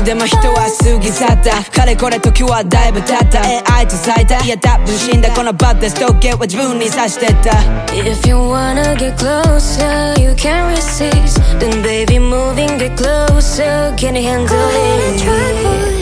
でも人は過ぎ去ったかれこれ時はだいぶ経った AI と咲いたいや多分死んだこのバッドストーケーは自分に刺してた If you wanna get closer you can't resist Then baby moving get closer Can you handle it?